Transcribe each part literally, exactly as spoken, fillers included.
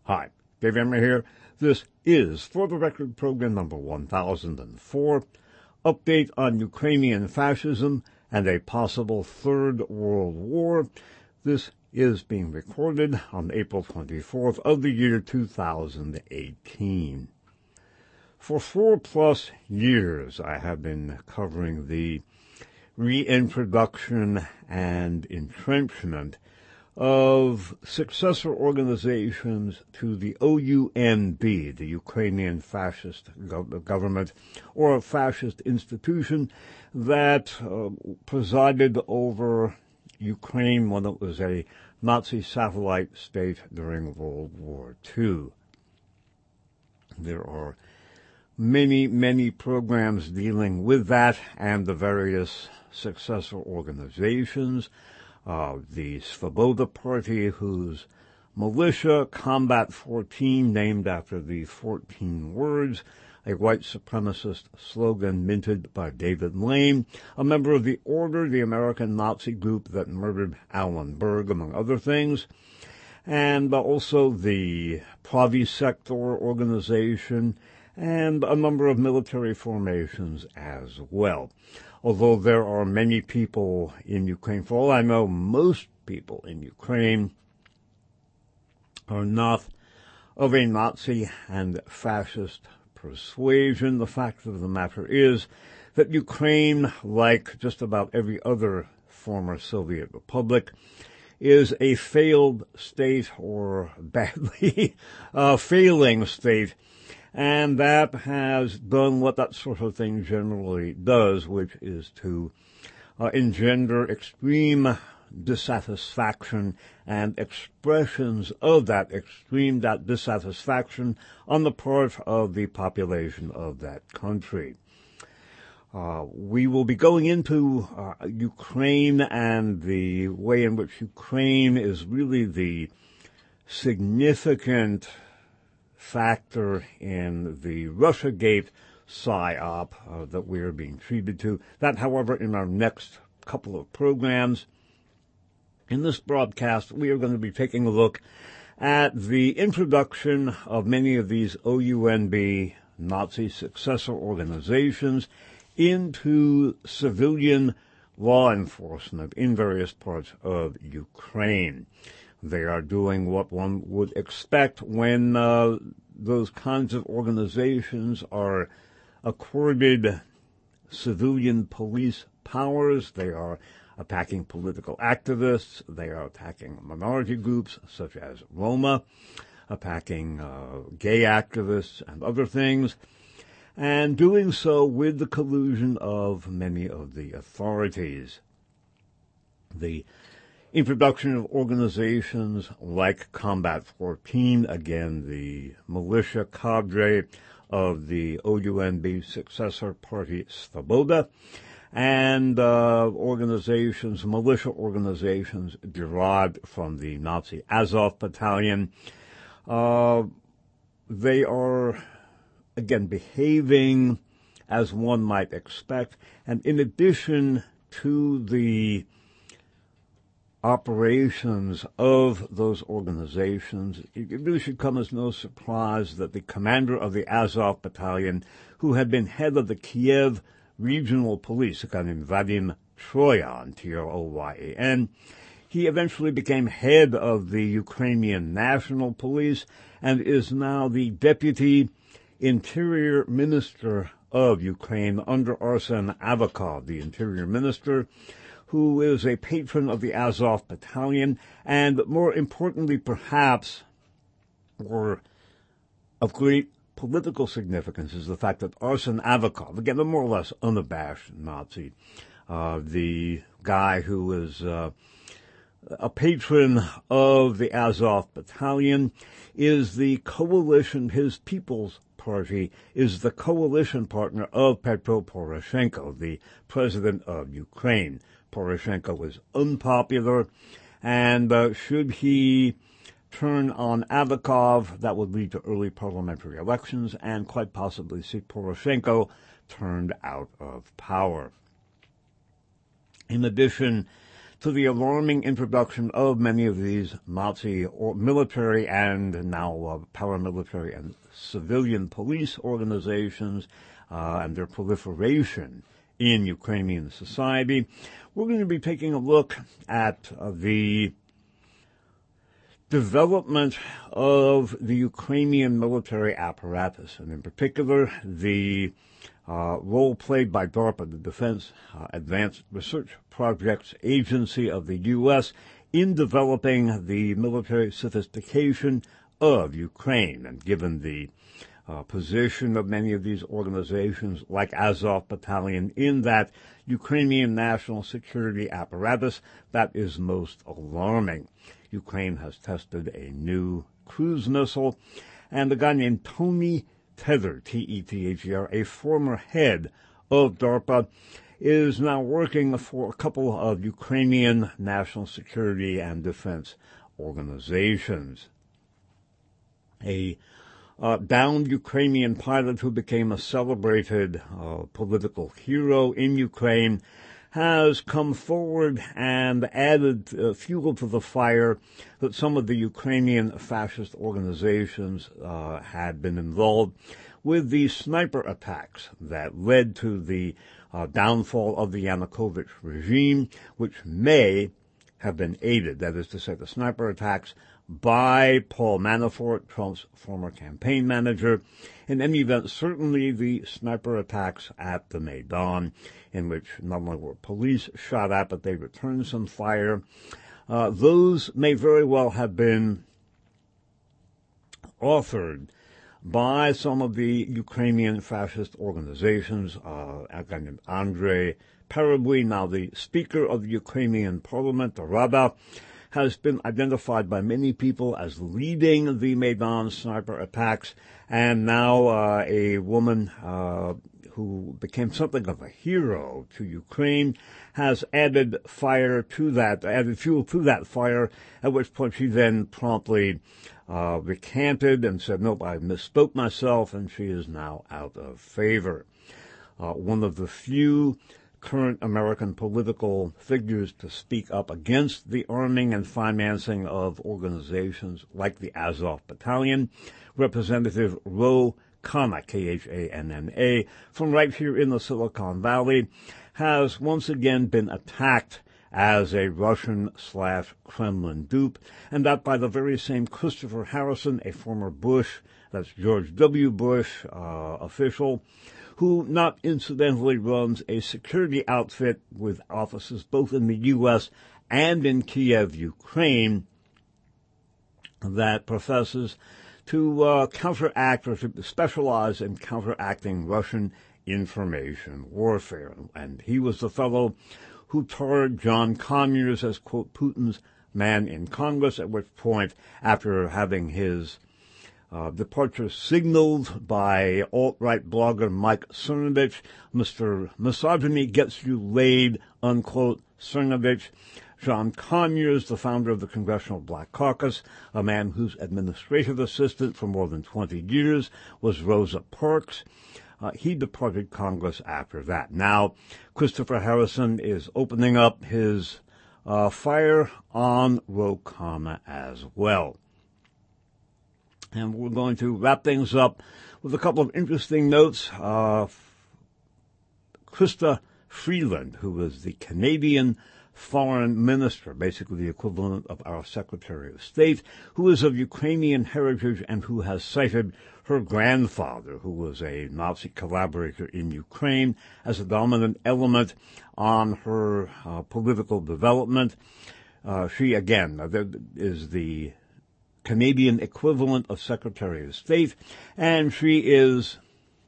Hi, Dave Emory here. This is For the Record program number one thousand four, update on Ukrainian fascism and a possible Third World War. This is being recorded on April twenty-fourth of the year two thousand eighteen. For four plus years, I have been covering the reintroduction and entrenchment of successor organizations to the O U N B, the Ukrainian fascist gov- government, or a fascist institution that uh, presided over Ukraine when it was a Nazi satellite state during World War Two. There are many, many programs dealing with that and the various successor organizations. Uh, the Svoboda Party, whose militia, Combat fourteen, named after the fourteen words, a white supremacist slogan minted by David Lane, a member of the Order, the American Nazi group that murdered Alan Berg, among other things, and also the Pravi Sector organization, and a number of military formations as well. Although there are many people in Ukraine, for all I know, most people in Ukraine are not of a Nazi and fascist persuasion. The fact of the matter is that Ukraine, like just about every other former Soviet republic, is a failed state or badly uh, failing state. And that has done what that sort of thing generally does, which is to uh, engender extreme dissatisfaction and expressions of that extreme that dissatisfaction on the part of the population of that country. Uh, we will be going into uh, Ukraine and the way in which Ukraine is really the significant factor in the Russiagate psyop uh, that we are being treated to. That, however, in our next couple of programs. In this broadcast, we are going to be taking a look at the introduction of many of these O U N B Nazi successor organizations into civilian law enforcement in various parts of Ukraine. They are doing what one would expect when uh, those kinds of organizations are accorded civilian police powers. They are attacking political activists. They are attacking minority groups such as Roma, attacking uh, gay activists and other things, and doing so with the collusion of many of the authorities. The introduction of organizations like Combat fourteen, again, the militia cadre of the O U N B successor party Svoboda, and uh, organizations, militia organizations derived from the Nazi Azov Battalion. Uh, they are, again, behaving as one might expect, and in addition to the operations of those organizations, it really should come as no surprise that the commander of the Azov Battalion, who had been head of the Kiev Regional Police, a guy named Vadim Troyan, T R O Y A N, he eventually became head of the Ukrainian National Police and is now the Deputy Interior Minister of Ukraine under Arsen Avakov, the Interior Minister, who is a patron of the Azov Battalion, and more importantly, perhaps, or of great political significance, is the fact that Arsen Avakov, again, a more or less unabashed Nazi, uh, the guy who is uh, a patron of the Azov Battalion, is the coalition, his People's Party is the coalition partner of Petro Poroshenko, the president of Ukraine. Poroshenko is unpopular, and uh, should he turn on Avakov, that would lead to early parliamentary elections and quite possibly see Poroshenko turned out of power. In addition to the alarming introduction of many of these Nazi or military and now uh, paramilitary and civilian police organizations uh, and their proliferation in Ukrainian society. We're going to be taking a look at uh, the development of the Ukrainian military apparatus, and in particular the uh, role played by DARPA, the Defense uh, Advanced Research Projects Agency of the U S, in developing the military sophistication of Ukraine. And given the uh, position of many of these organizations, like Azov Battalion, in that Ukrainian national security apparatus, that is most alarming. Ukraine has tested a new cruise missile, and a guy named Tony Tether, T E T H E R, a former head of DARPA, is now working for a couple of Ukrainian national security and defense organizations. A uh, downed Ukrainian pilot who became a celebrated uh, political hero in Ukraine has come forward and added uh, fuel to the fire that some of the Ukrainian fascist organizations uh, had been involved with the sniper attacks that led to the uh, downfall of the Yanukovych regime, which may have been aided, that is to say, the sniper attacks by Paul Manafort, Trump's former campaign manager. In any event, certainly the sniper attacks at the Maidan, in which not only were police shot at, but they returned some fire, uh, those may very well have been authored by some of the Ukrainian fascist organizations. Uh, a guy named Andrei Parabuy, now the Speaker of the Ukrainian Parliament, the Rada, has been identified by many people as leading the Maidan sniper attacks, and now uh, a woman uh, who became something of a hero to Ukraine has added fire to that, added fuel to that fire, at which point she then promptly uh, recanted and said, nope, I misspoke myself, and she is now out of favor. Uh, one of the few current American political figures to speak up against the arming and financing of organizations like the Azov Battalion, Representative Ro Khanna, K H A N N A, from right here in the Silicon Valley, has once again been attacked as a Russian slash Kremlin dupe, and that by the very same Christopher Harrison, a former Bush, that's George W. Bush uh, official, who not incidentally runs a security outfit with offices both in the U S and in Kiev, Ukraine, that professes to uh, counteract or to specialize in counteracting Russian information warfare. And he was the fellow who tarred John Conyers as, quote, Putin's man in Congress, at which point, after having his Uh, departure signaled by alt-right blogger Mike Cernovich, Mister Misogyny Gets You Laid, unquote, Cernovich. John Conyers, the founder of the Congressional Black Caucus, a man whose administrative assistant for more than twenty years was Rosa Parks. Uh, he departed Congress after that. Now, Christopher Harrison is opening up his uh, fire on Ro Khanna as well. And we're going to wrap things up with a couple of interesting notes. Uh, Chrystia Freeland, who is the Canadian foreign minister, basically the equivalent of our Secretary of State, who is of Ukrainian heritage and who has cited her grandfather, who was a Nazi collaborator in Ukraine, as a dominant element on her uh, political development. Uh, she, again, is the Canadian equivalent of Secretary of State, and she is,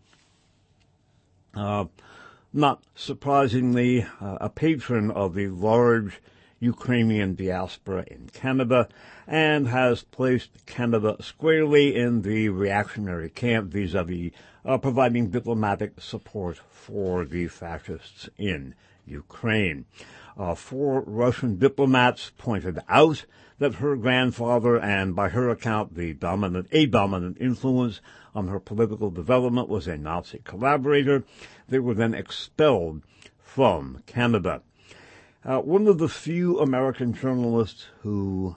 uh, not surprisingly, uh, a patron of the large Ukrainian diaspora in Canada, and has placed Canada squarely in the reactionary camp vis-a-vis uh, providing diplomatic support for the fascists in Ukraine. Uh, four Russian diplomats pointed out that her grandfather, and by her account, the dominant, a dominant influence on her political development, was a Nazi collaborator. They were then expelled from Canada. Uh, one of the few American journalists who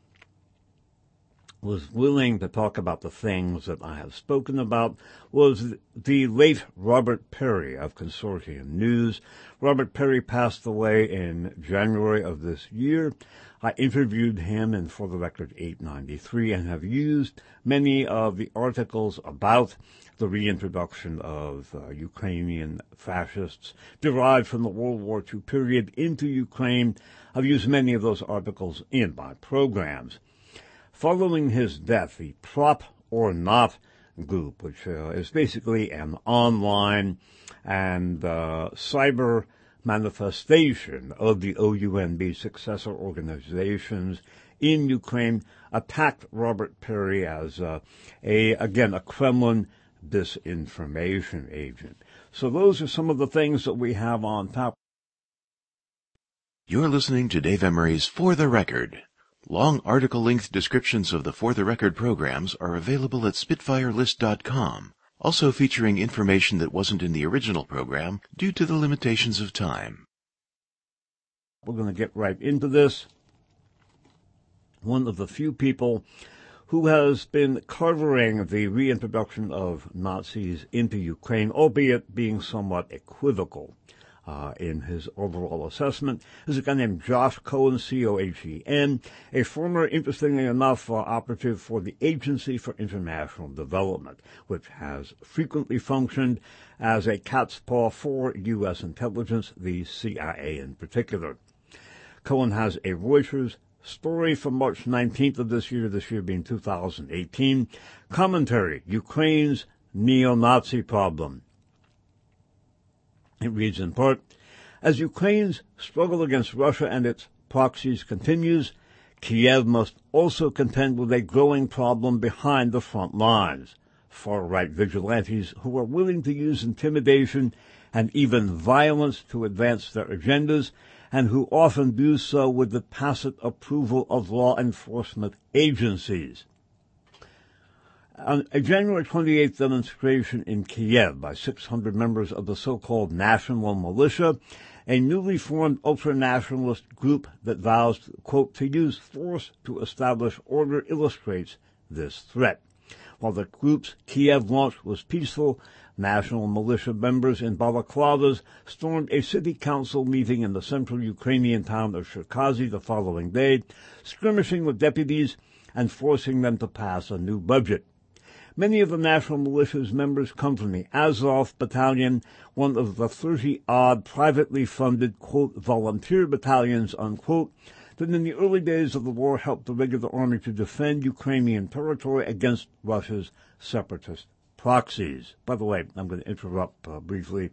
was willing to talk about the things that I have spoken about was the late Robert Perry of Consortium News. Robert Perry passed away in January of this year. I interviewed him in For the Record eight ninety-three and have used many of the articles about the reintroduction of uh, Ukrainian fascists derived from the World War Two period into Ukraine. I've used many of those articles in my programs. Following his death, the Prop or Not group, which uh, is basically an online and uh, cyber manifestation of the O U N B successor organizations in Ukraine, attacked Robert Perry as uh, a, again, a Kremlin disinformation agent. So those are some of the things that we have on top. You're listening to Dave Emery's For the Record. Long article-length descriptions of the For the Record programs are available at spitfire list dot com, also featuring information that wasn't in the original program due to the limitations of time. We're going to get right into this. One of the few people who has been covering the reintroduction of Nazis into Ukraine, albeit being somewhat equivocal Uh, in his overall assessment, is a guy named Josh Cohen, C O H E N, a former, interestingly enough, uh, operative for the Agency for International Development, which has frequently functioned as a cat's paw for U S intelligence, the C I A in particular. Cohen has a Reuters story from March nineteenth of this year, this year being two thousand eighteen, commentary, Ukraine's neo-Nazi problem. It reads in part, as Ukraine's struggle against Russia and its proxies continues, Kiev must also contend with a growing problem behind the front lines. Far-right vigilantes who are willing to use intimidation and even violence to advance their agendas, and who often do so with the tacit approval of law enforcement agencies. On a January twenty-eighth demonstration in Kiev by six hundred members of the so-called National Militia, a newly formed ultranationalist group that vows, quote, to use force to establish order, illustrates this threat. While the group's Kiev launch was peaceful, National Militia members in balaclavas stormed a city council meeting in the central Ukrainian town of Cherkasy the following day, skirmishing with deputies and forcing them to pass a new budget. Many of the National Militia's members come from the Azov Battalion, one of the thirty-odd privately funded, quote, volunteer battalions, unquote, that in the early days of the war helped the regular army to defend Ukrainian territory against Russia's separatist proxies. By the way, I'm going to interrupt uh, briefly,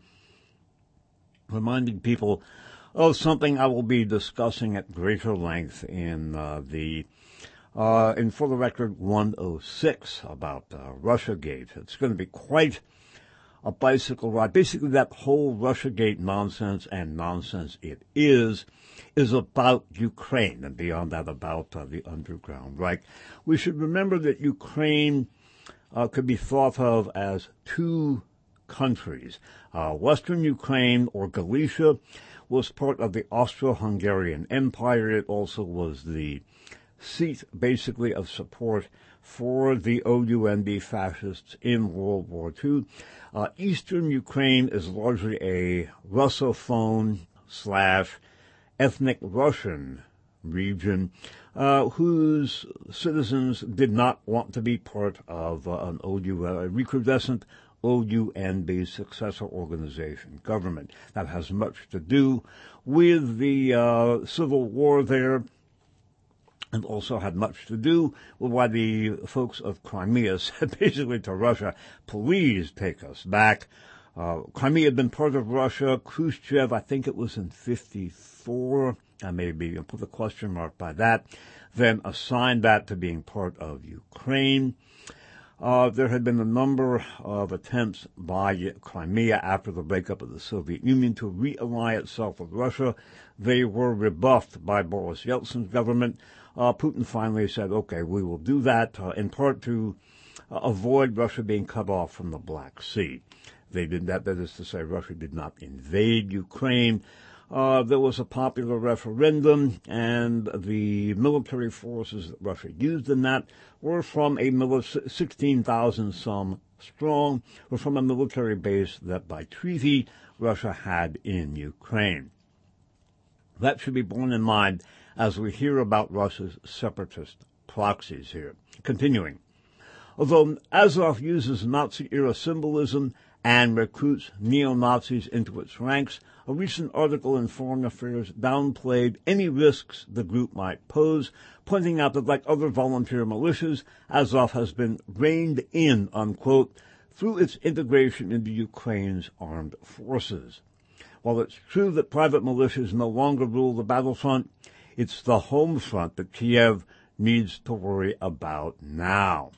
reminding people of something I will be discussing at greater length in uh, the Uh, in For the Record one oh six about uh, Russiagate. It's going to be quite a bicycle ride. Basically, that whole Russiagate nonsense, and nonsense it is, is about Ukraine, and beyond that, about uh, the underground Reich. We should remember that Ukraine uh, could be thought of as two countries. Uh, Western Ukraine, or Galicia, was part of the Austro-Hungarian Empire. It also was the seat, basically, of support for the O U N B fascists in World War Two. Uh, Eastern Ukraine is largely a Russophone slash ethnic Russian region uh, whose citizens did not want to be part of uh, an O U, a recrudescent O U N B successor organization government. That has much to do with the uh, civil war there, and also had much to do with why the folks of Crimea said basically to Russia, please take us back. Uh, Crimea had been part of Russia. Khrushchev, I think it was in fifty-four, I may be, I'll put a question mark by that, then assigned that to being part of Ukraine. Uh, there had been a number of attempts by Crimea after the breakup of the Soviet Union to really itself with Russia. They were rebuffed by Boris Yeltsin's government. Uh, Putin finally said, okay, we will do that, uh, in part to uh, avoid Russia being cut off from the Black Sea. They did that, that is to say, Russia did not invade Ukraine. Uh, there was a popular referendum, and the military forces that Russia used in that were from a mili- sixteen thousand some strong, were from a military base that by treaty Russia had in Ukraine. That should be borne in mind as we hear about Russia's separatist proxies here. Continuing. Although Azov uses Nazi-era symbolism and recruits neo-Nazis into its ranks, a recent article in Foreign Affairs downplayed any risks the group might pose, pointing out that like other volunteer militias, Azov has been reined in, unquote, through its integration into Ukraine's armed forces. While it's true that private militias no longer rule the battlefront, it's the home front that Kiev needs to worry about now.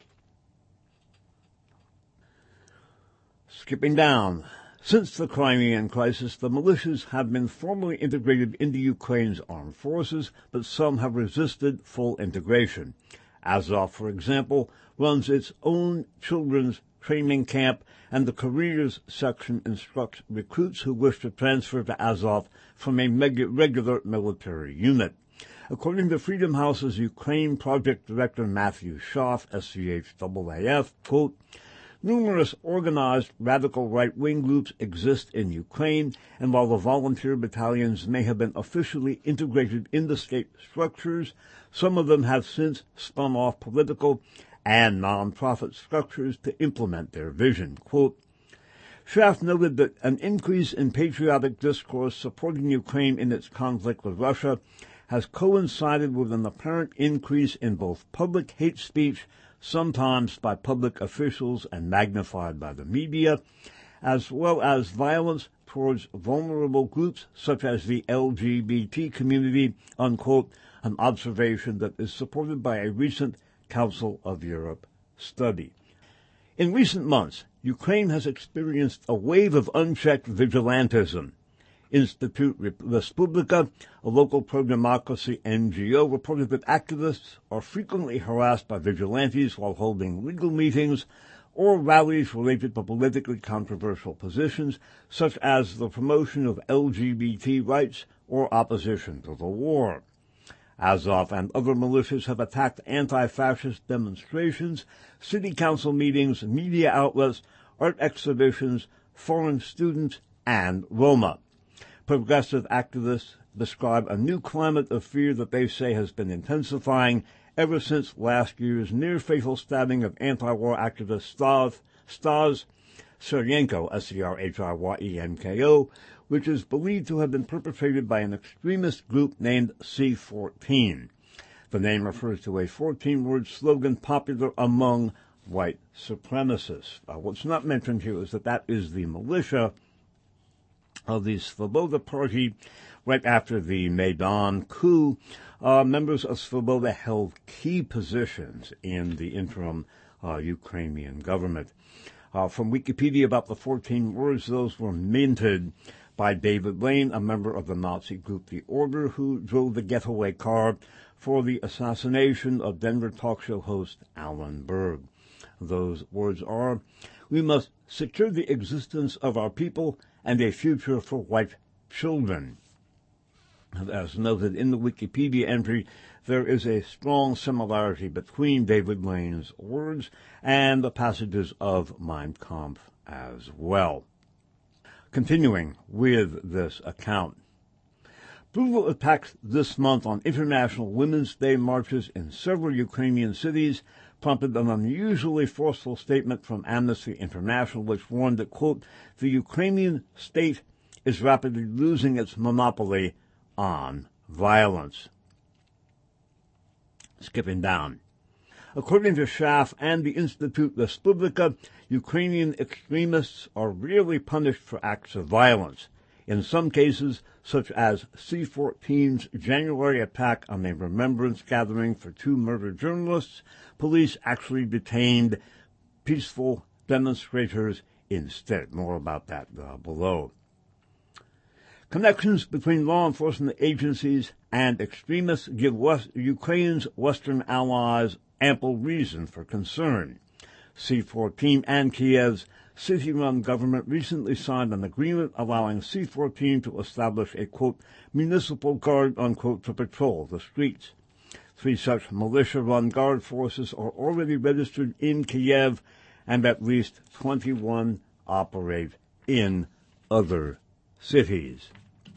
Skipping down. Since the Crimean crisis, the militias have been formally integrated into Ukraine's armed forces, but some have resisted full integration. Azov, for example, runs its own children's training camp, and the careers section instructs recruits who wish to transfer to Azov from a regular military unit. According to Freedom House's Ukraine project director Matthew Schaaf, S C H A A F, quote, numerous organized radical right-wing groups exist in Ukraine, and while the volunteer battalions may have been officially integrated into state structures, some of them have since spun off political and non-profit structures to implement their vision. Quote, Schaaf noted that an increase in patriotic discourse supporting Ukraine in its conflict with Russia has coincided with an apparent increase in both public hate speech, sometimes by public officials and magnified by the media, as well as violence towards vulnerable groups such as the L G B T community, unquote, an observation that is supported by a recent Council of Europe study. In recent months, Ukraine has experienced a wave of unchecked vigilantism. Institute Respublika, a local pro-democracy N G O, reported that activists are frequently harassed by vigilantes while holding legal meetings or rallies related to politically controversial positions, such as the promotion of L G B T rights or opposition to the war. Azov and other militias have attacked anti-fascist demonstrations, city council meetings, media outlets, art exhibitions, foreign students, and Roma. Progressive activists describe a new climate of fear that they say has been intensifying ever since last year's near-fatal stabbing of anti-war activist Stav, Stas Seryenko, S E R H I Y E N K O, which is believed to have been perpetrated by an extremist group named C fourteen. The name refers to a fourteen-word slogan popular among white supremacists. Uh, what's not mentioned here is that that is the militia of the Svoboda party. Right after the Maidan coup, uh, members of Svoboda held key positions in the interim uh, Ukrainian government. Uh, from Wikipedia about the fourteen words, those were minted by David Lane, a member of the Nazi group The Order, who drove the getaway car for the assassination of Denver talk show host Alan Berg. Those words are, we must secure the existence of our people and a future for white children. As noted in the Wikipedia entry, there is a strong similarity between David Lane's words and the passages of Mein Kampf as well. Continuing with this account. Brutal attacks this month on International Women's Day marches in several Ukrainian cities prompted an unusually forceful statement from Amnesty International, which warned that, quote, the Ukrainian state is rapidly losing its monopoly on violence. Skipping down. According to Schaaf and the Institute Respublika, Ukrainian extremists are rarely punished for acts of violence. In some cases, such as C fourteen's January attack on a remembrance gathering for two murdered journalists, police actually detained peaceful demonstrators instead. More about that uh, below. Connections between law enforcement agencies and extremists give West, Ukraine's Western allies ample reason for concern. C fourteen and Kiev's city-run government recently signed an agreement allowing C fourteen to establish a, quote, municipal guard, unquote, to patrol the streets. Three such militia-run guard forces are already registered in Kiev, and at least twenty-one operate in other cities.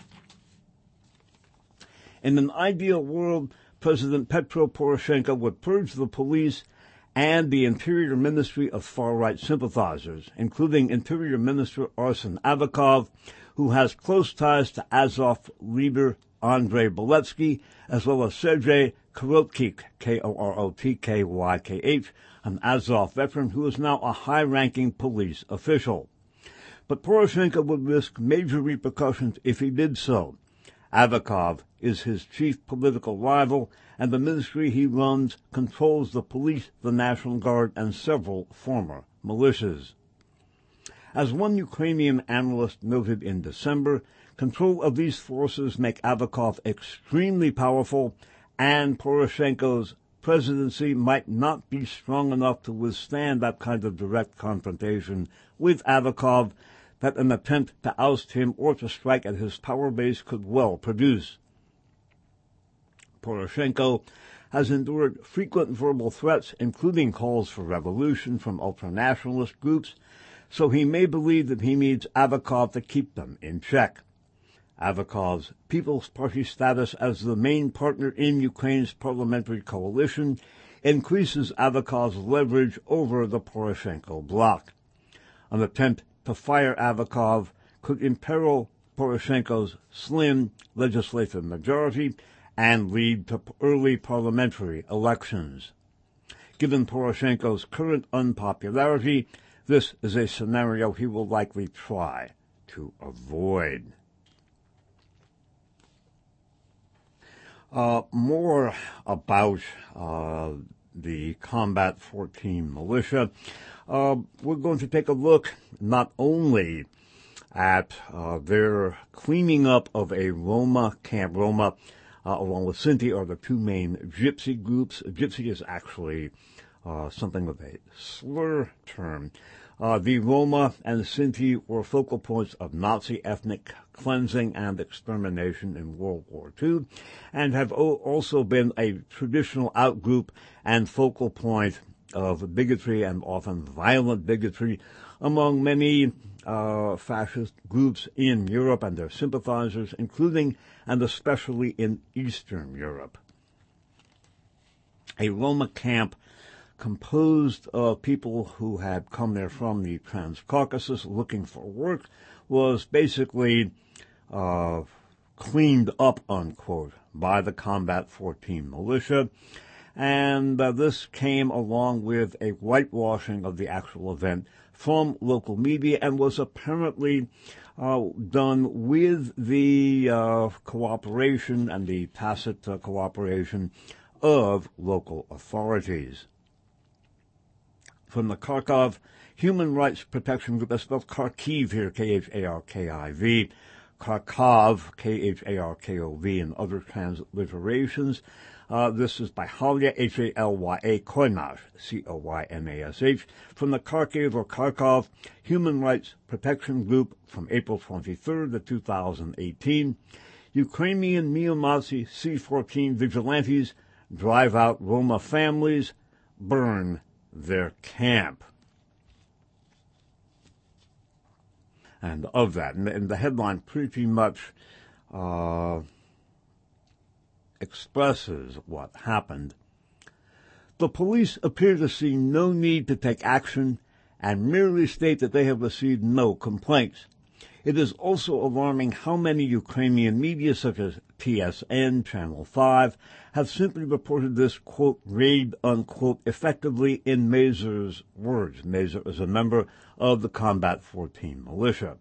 In an ideal world, President Petro Poroshenko would purge the police and the Interior Ministry of far-right sympathizers, including Interior Minister Arsen Avakov, who has close ties to Azov leader Andrei Beletsky, as well as Sergei Korotkych, K O R O T K Y K H, an Azov veteran who is now a high-ranking police official. But Poroshenko would risk major repercussions if he did so. Avakov is his chief political rival, and the ministry he runs controls the police, the National Guard, and several former militias. As one Ukrainian analyst noted in December, control of these forces make Avakov extremely powerful, and Poroshenko's presidency might not be strong enough to withstand that kind of direct confrontation with Avakov that an attempt to oust him or to strike at his power base could well produce. Poroshenko has endured frequent verbal threats, including calls for revolution from ultranationalist groups, so he may believe that he needs Avakov to keep them in check. Avakov's People's Party status as the main partner in Ukraine's parliamentary coalition increases Avakov's leverage over the Poroshenko bloc. An attempt to fire Avakov could imperil Poroshenko's slim legislative majority and lead to early parliamentary elections. Given Poroshenko's current unpopularity, this is a scenario he will likely try to avoid. Uh, more about uh, the Combat fourteen militia. Uh, we're going to take a look not only at uh, their cleaning up of a Roma camp. Roma, uh, along with Sinti, are the two main gypsy groups. Gypsy is actually uh, something of a slur term. Uh, the Roma and Sinti were focal points of Nazi ethnic cleansing and extermination in World War Two, and have o- also been a traditional outgroup and focal point of bigotry and often violent bigotry among many uh, fascist groups in Europe and their sympathizers, including and especially in Eastern Europe. A Roma camp composed of people who had come there from the Transcaucasus looking for work was basically uh, cleaned up, unquote, by the Combat fourteen militia. And uh, this came along with a whitewashing of the actual event from local media and was apparently uh, done with the uh, cooperation and the tacit uh, cooperation of local authorities. From the Kharkov Human Rights Protection Group, that's spelled Kharkiv here, K H A R K I V, Kharkov, K H A R K O V, and other transliterations. Uh, this is by Halya, H A L Y A, Koynash, C O Y N A S H, from the Kharkiv or Kharkov Human Rights Protection Group from April twenty-third of two thousand eighteen. Ukrainian neo-Nazi C fourteen vigilantes drive out Roma families, burn their camp. And of that, and, and the headline pretty much uh, expresses what happened. The police appear to see no need to take action and merely state that they have received no complaints. It is also alarming how many Ukrainian media, such as T S N, Channel five, have simply reported this, quote, raid, unquote, effectively in Mazur's words. Mazur is a member of the Combat fourteen militia.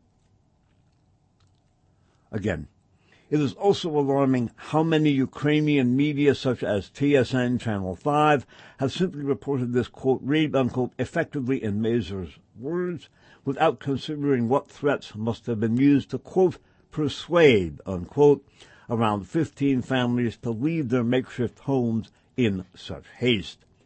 Again, it is also alarming how many Ukrainian media, such as T S N, Channel five, have simply reported this, quote, raid, unquote, effectively in Mazur's words, without considering what threats must have been used to, quote, persuade, unquote, around fifteen families to leave their makeshift homes in such haste.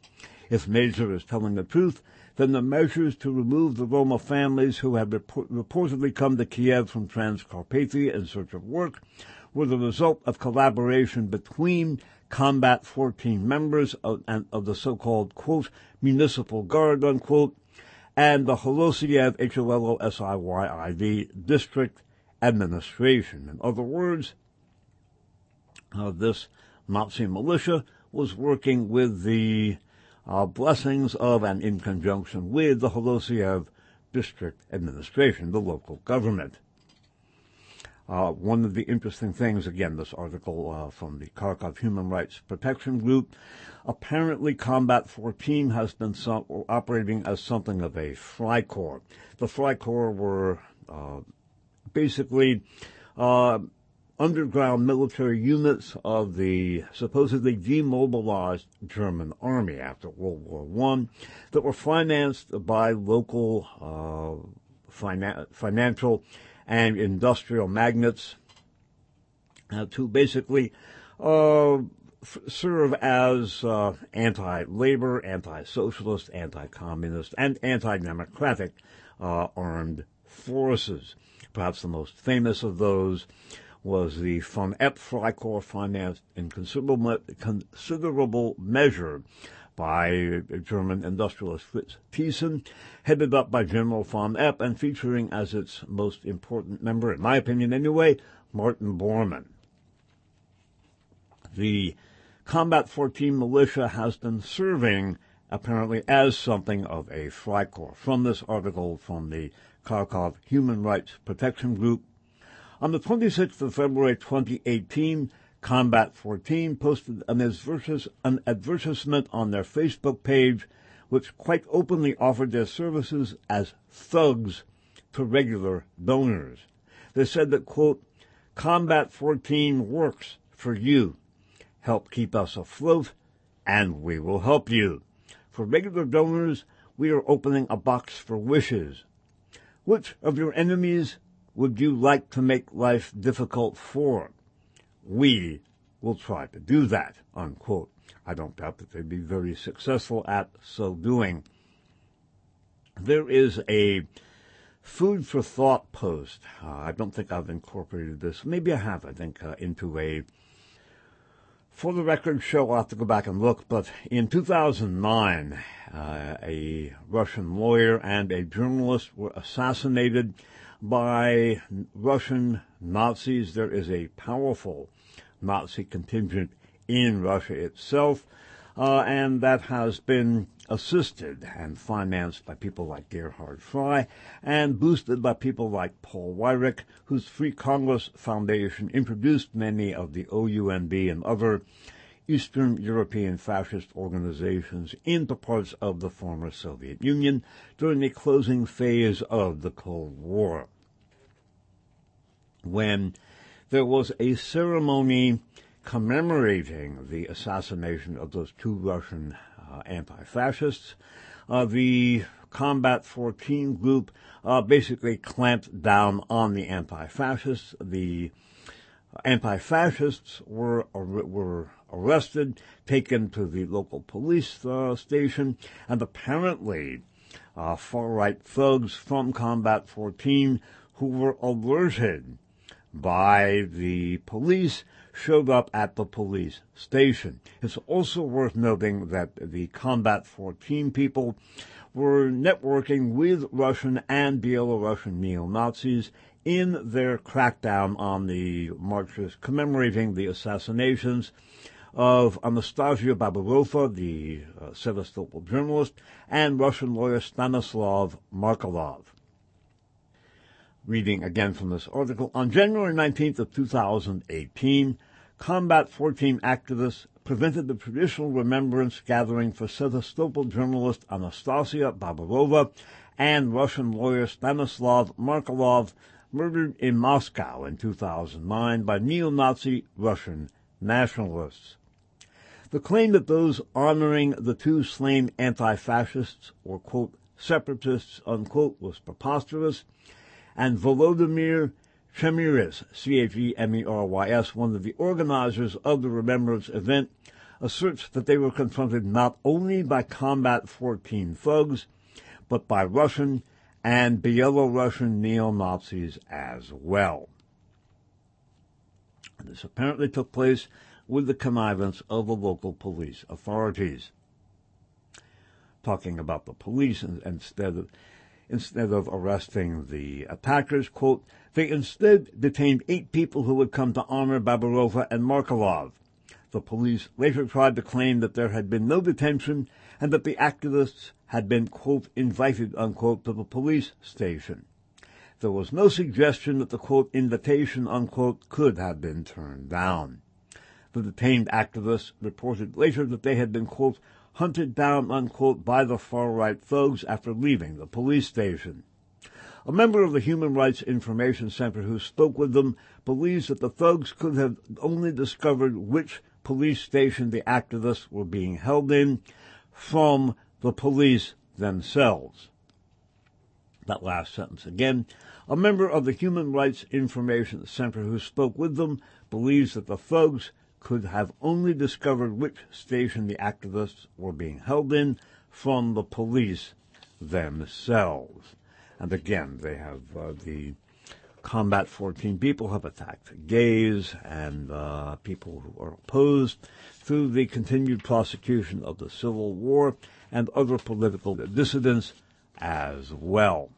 If Mazur is telling the truth, then the measures to remove the Roma families who had report- reportedly come to Kiev from Transcarpathia in search of work were the result of collaboration between Combat fourteen members of, of the so-called, quote, municipal guard, unquote, and the Holosiev, H O L O S I Y I V, district administration. In other words, uh, this Nazi militia was working with the uh, blessings of and in conjunction with the Holosiev district administration, the local government. Uh, one of the interesting things, again, this article uh, from the Kharkov Human Rights Protection Group, apparently Combat fourteen has been some, operating as something of a Freikorps. The Freikorps were uh, basically uh, underground military units of the supposedly demobilized German army after World War One that were financed by local uh, finan- financial and industrial magnates uh, to basically uh, f- serve as uh, anti-labor, anti-socialist, anti-communist, and anti-democratic uh, armed forces. Perhaps the most famous of those was the Von Epp Freikorps, financed in considerable, considerable measure by German industrialist Fritz Thyssen, headed up by General von Epp and featuring as its most important member, in my opinion anyway, Martin Bormann. The Combat fourteen militia has been serving apparently as something of a Freikorps. From this article from the Kharkov Human Rights Protection Group, on the twenty-sixth of February twenty eighteen, Combat fourteen posted an, advertis- an advertisement on their Facebook page which quite openly offered their services as thugs to regular donors. They said that, quote, Combat fourteen works for you. Help keep us afloat, and we will help you. For regular donors, we are opening a box for wishes. Which of your enemies would you like to make life difficult for? We will try to do that, unquote. I don't doubt that they'd be very successful at so doing. There is a food for thought post. Uh, I don't think I've incorporated this. Maybe I have, I think, uh, into a For the Record show. I'll have to go back and look. But in two thousand nine, uh, a Russian lawyer and a journalist were assassinated by Russian Nazis. There is a powerful Nazi contingent in Russia itself, uh, and that has been assisted and financed by people like Gerhard Frey and boosted by people like Paul Weyrich, whose Free Congress Foundation introduced many of the O U N B and other Eastern European fascist organizations into parts of the former Soviet Union during the closing phase of the Cold War, when there was a ceremony commemorating the assassination of those two Russian uh, anti-fascists. Uh, the Combat fourteen group uh, basically clamped down on the anti-fascists. The anti-fascists were were arrested, taken to the local police uh, station, and apparently uh, far-right thugs from Combat fourteen who were alerted by the police showed up at the police station. It's also worth noting that the Combat fourteen people were networking with Russian and Belarusian neo-Nazis in their crackdown on the marches commemorating the assassinations of Anastasia Baburova, the uh, Sevastopol journalist, and Russian lawyer Stanislav Markelov. Reading again from this article, on January nineteenth of two thousand eighteen, Combat fourteen activists prevented the traditional remembrance gathering for Sevastopol journalist Anastasia Baburova and Russian lawyer Stanislav Markelov, murdered in Moscow in two thousand nine by neo-Nazi Russian nationalists. The claim that those honoring the two slain anti-fascists, or, quote, separatists, unquote, was preposterous, and Volodymyr Chemerys, C H E M E R Y S, one of the organizers of the remembrance event, asserts that they were confronted not only by Combat fourteen thugs, but by Russian and Belarusian neo-Nazis as well. This apparently took place with the connivance of the local police authorities. Talking about the police instead of, instead of arresting the attackers, quote, they instead detained eight people who had come to honor Babarova and Markelov. The police later tried to claim that there had been no detention and that the activists had been, quote, invited, unquote, to the police station. There was no suggestion that the, quote, invitation, unquote, could have been turned down. The detained activists reported later that they had been, quote, hunted down, unquote, by the far-right thugs after leaving the police station. A member of the Human Rights Information Center who spoke with them believes that the thugs could have only discovered which police station the activists were being held in from the police themselves. That last sentence again. A member of the Human Rights Information Center who spoke with them believes that the thugs could have only discovered which station the activists were being held in from the police themselves. And again, they have uh, the Combat fourteen people have attacked gays and uh, people who are opposed through the continued prosecution of the Civil War and other political dissidents as well.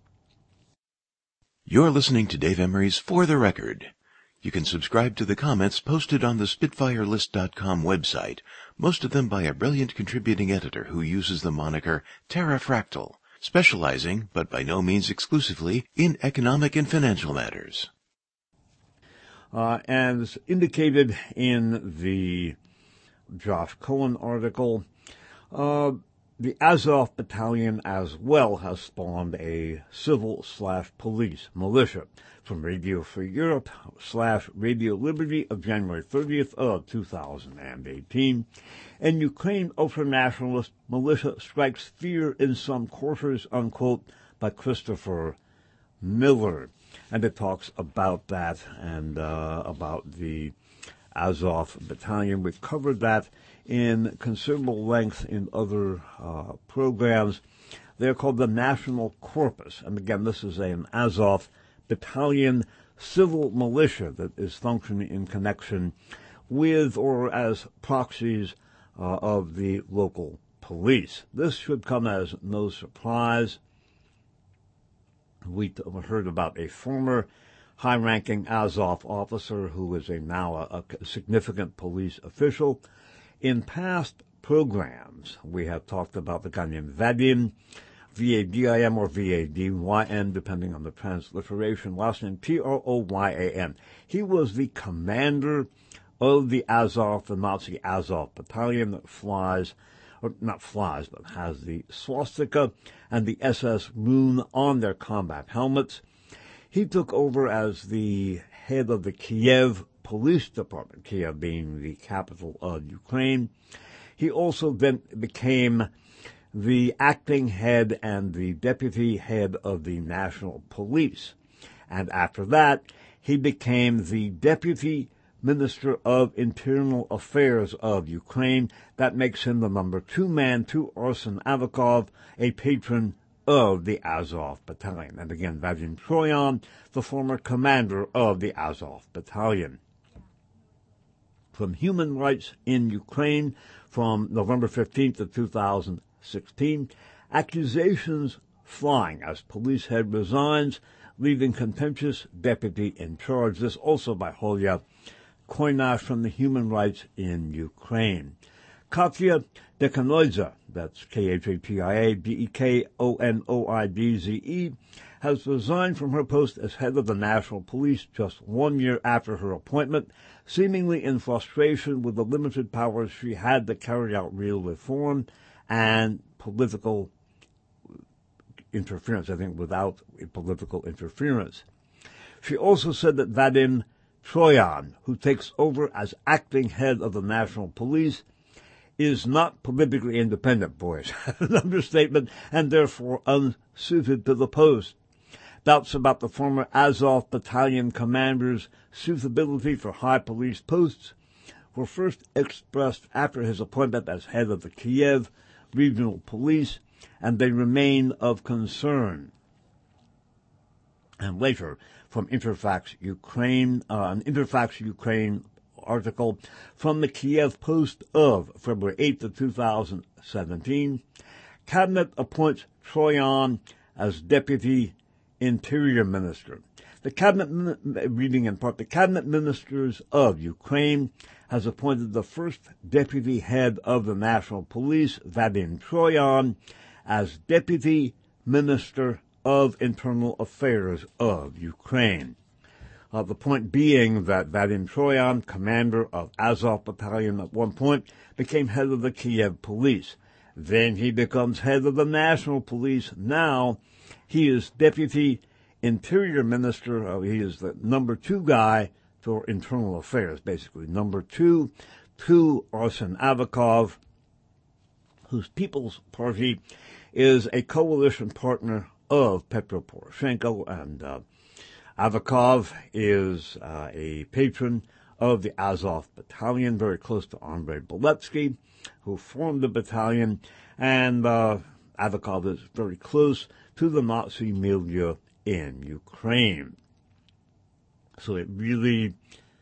You're listening to Dave Emery's For the Record. You can subscribe to the comments posted on the Spitfire List dot com website, most of them by a brilliant contributing editor who uses the moniker Terrafractal, specializing, but by no means exclusively, in economic and financial matters. Uh, as indicated in the Josh Cohen article, uh, the Azov Battalion as well has spawned a civil slash police militia from Radio Free Europe slash Radio Liberty of January thirtieth of two thousand eighteen. And Ukraine ultranationalist militia strikes fear in some quarters, unquote, by Christopher Miller. And it talks about that and uh, about the Azov Battalion. We've covered that in considerable length in other uh, programs. They're called the National Corpus. And again, this is an Azov Battalion civil militia that is functioning in connection with or as proxies uh, of the local police. This should come as no surprise. We heard about a former high-ranking Azov officer who is a now a, a significant police official. In past programs, we have talked about the guy named Vadim, V A D I M or V A D Y N, depending on the transliteration, last name T R O Y A N. He was the commander of the Azov, the Nazi Azov Battalion that flies, or not flies, but has the swastika and the S S rune on their combat helmets. He took over as the head of the Kiev Police Department, Kiev being the capital of Ukraine. He also then became the acting head and the deputy head of the National Police. And after that, he became the deputy Minister of Internal Affairs of Ukraine. That makes him the number two man to Arsen Avakov, a patron of the Azov Battalion. And again, Vadim Troyan, the former commander of the Azov Battalion. From Human Rights in Ukraine, from November fifteenth of two thousand sixteen, accusations flying as police head resigns, leaving contentious deputy in charge. This also by Holia Koinash from the Human Rights in Ukraine. Katya Dekanoidze, that's K H A T I A D E K O N O I D Z E, has resigned from her post as head of the National Police just one year after her appointment, seemingly in frustration with the limited powers she had to carry out real reform and political interference, I think without political interference. She also said that Vadim Troyan, who takes over as acting head of the National Police, is not politically independent, boys, an understatement, and therefore unsuited to the post. Doubts about the former Azov Battalion commander's suitability for high police posts were first expressed after his appointment as head of the Kiev Regional Police, and they remain of concern. And later, from Interfax Ukraine, uh, an Interfax Ukraine article from the Kiev Post of February eighth of two thousand seventeen, Cabinet appoints Troyan as Deputy Interior Minister. The Cabinet, reading in part, the Cabinet Ministers of Ukraine has appointed the first Deputy Head of the National Police, Vadim Troyan, as Deputy Minister of Internal Affairs of Ukraine. Uh, the point being that Vadim Troyan, commander of Azov Battalion at one point, became head of the Kiev Police. Then he becomes head of the National Police. Now he is Deputy Interior Minister. Uh, he is the number two guy for Internal Affairs, basically. Number two to Arsen Avakov, whose People's Party is a coalition partner of Petro Poroshenko, and uh, Avakov is uh, a patron of the Azov Battalion, very close to Andrei Beletsky, who formed the battalion, and uh, Avakov is very close to the Nazi milieu in Ukraine. So it really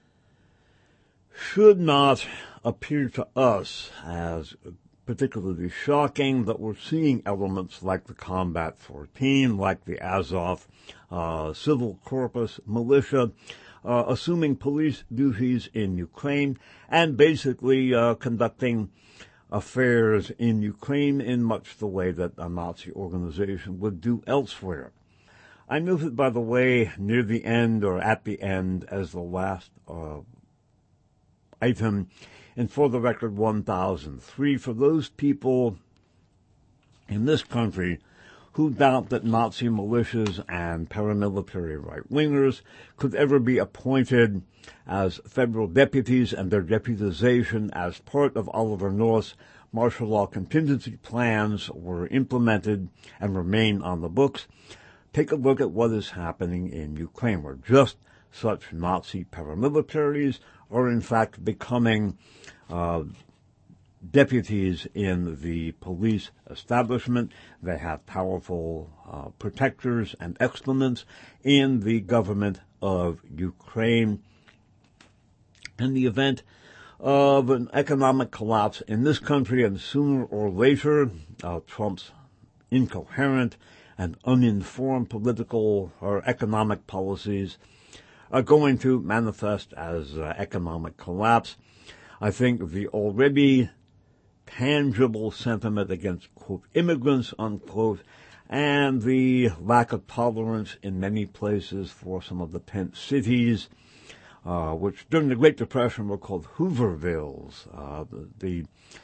should not appear to us as particularly shocking that we're seeing elements like the Combat fourteen, like the Azov uh, Civil Corpus Militia, uh, assuming police duties in Ukraine and basically uh, conducting affairs in Ukraine in much the way that a Nazi organization would do elsewhere. I noted, by the way, near the end or at the end as the last uh, item in For the Record one thousand three, for those people in this country who doubt that Nazi militias and paramilitary right-wingers could ever be appointed as federal deputies and their deputization as part of Oliver North's martial law contingency plans were implemented and remain on the books. Take a look at what is happening in Ukraine, where just such Nazi paramilitaries are in fact becoming uh, deputies in the police establishment. They have powerful uh, protectors and exponents in the government of Ukraine. In the event of an economic collapse in this country, and sooner or later, uh, Trump's incoherent and uninformed political or economic policies are going to manifest as uh, economic collapse. I think the already tangible sentiment against, quote, immigrants, unquote, and the lack of tolerance in many places for some of the tent cities, uh, which during the Great Depression were called Hoovervilles, uh, the, the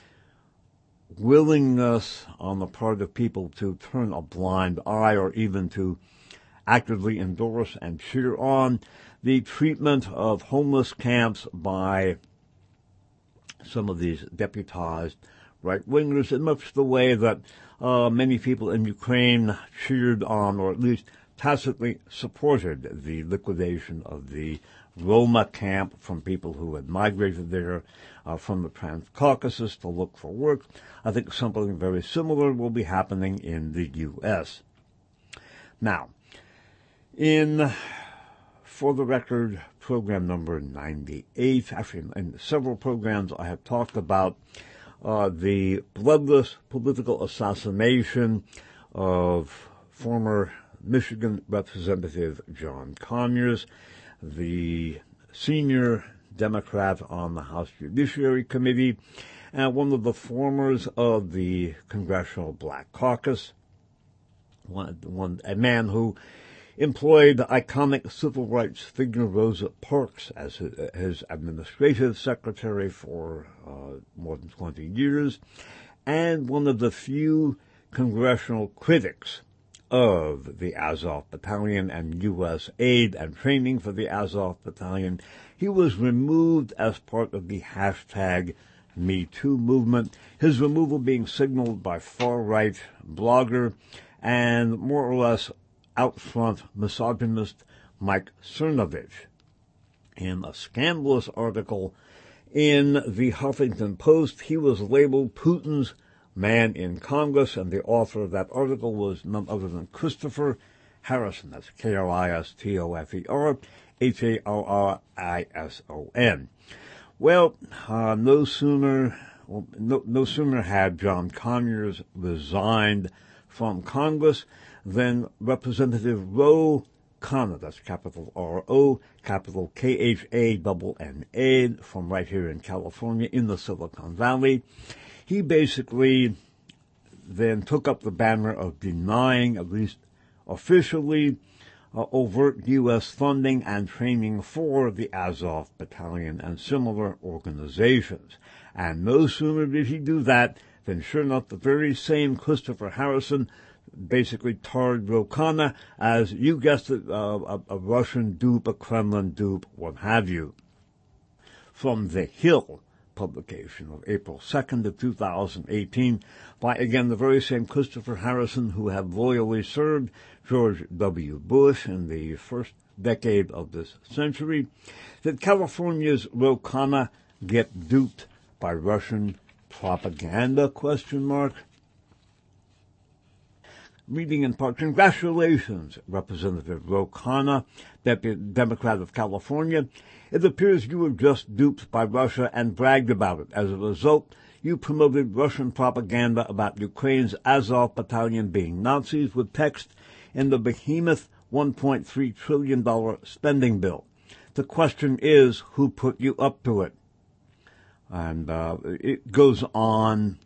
willingness on the part of people to turn a blind eye or even to actively endorse and cheer on the treatment of homeless camps by some of these deputized right-wingers in much the way that uh, many people in Ukraine cheered on, or at least tacitly supported, the liquidation of the Roma camp from people who had migrated there uh, from the Transcaucasus to look for work. I think something very similar will be happening in the U S. Now, in For the Record, program number ninety-eight, actually in several programs I have talked about uh, the bloodless political assassination of former Michigan Representative John Conyers, the senior Democrat on the House Judiciary Committee, and one of the formers of the Congressional Black Caucus, one, one a man who employed iconic civil rights figure Rosa Parks as his, his administrative secretary for uh, more than twenty years, and one of the few congressional critics of the Azov Battalion and U S aid and training for the Azov Battalion. He was removed as part of the hashtag Me Too movement, his removal being signaled by far-right blogger and more or less out-front misogynist Mike Cernovich in a scandalous article In the Huffington Post, he was labeled Putin's man in Congress, and the author of that article was none other than Christopher Harrison. That's K R I S T O F E R H A R R I S O N. Well, uh, no sooner well, no, no sooner had John Conyers resigned from Congress than Representative Ro Khanna, that's capital R O, capital K H A N N A, from right here in California in the Silicon Valley. He basically then took up the banner of denying, at least officially, uh, overt U S funding and training for the Azov Battalion and similar organizations. And no sooner did he do that than, sure enough, the very same Christopher Harrison basically tarred Ro Khanna as, you guessed it, uh, a, a Russian dupe, a Kremlin dupe, what have you. From The Hill publication of April second of two thousand eighteen by, again, the very same Christopher Harrison who had loyally served George W. Bush in the first decade of this century. Did California's Ro Khanna get duped by Russian propaganda, question mark? Reading in part, congratulations, Representative Ro Khanna, Deputy Democrat of California. It appears you were just duped by Russia and bragged about it. As a result, you promoted Russian propaganda about Ukraine's Azov Battalion being Nazis with text in the behemoth one point three trillion dollars spending bill. The question is, who put you up to it? And uh, it goes on